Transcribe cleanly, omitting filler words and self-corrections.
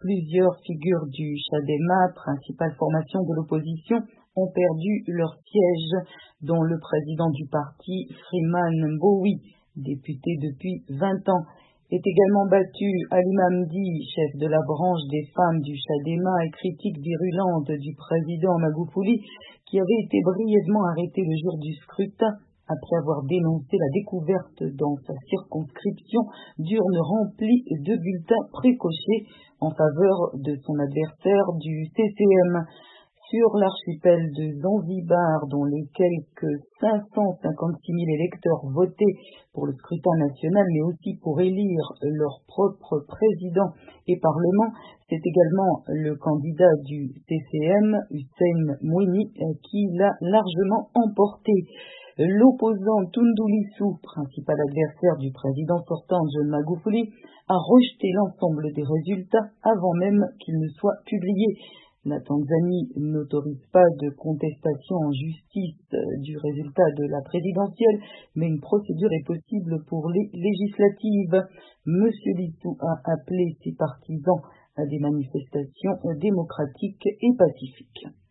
Plusieurs figures du Chadema, principale formation de l'opposition, ont perdu leur siège, dont le président du parti, Freeman Mbowe, député depuis 20 ans, est également battu. Ali Mamdi, chef de la branche des femmes du Chadema et critique virulente du président Magufuli, qui avait été brièvement arrêté le jour du scrutin après avoir dénoncé la découverte dans sa circonscription d'urnes remplies de bulletins précochés en faveur de son adversaire du CCM. Sur l'archipel de Zanzibar, dont les quelques 556 000 électeurs votaient pour le scrutin national, mais aussi pour élire leur propre président et parlement, c'est également le candidat du CCM, Hussein Mouini, qui l'a largement emporté. L'opposant Tundu Lissu, principal adversaire du président sortant John Magufuli, a rejeté l'ensemble des résultats avant même qu'ils ne soient publiés. La Tanzanie n'autorise pas de contestation en justice du résultat de la présidentielle, mais une procédure est possible pour les législatives. Monsieur Lissu a appelé ses partisans à des manifestations démocratiques et pacifiques.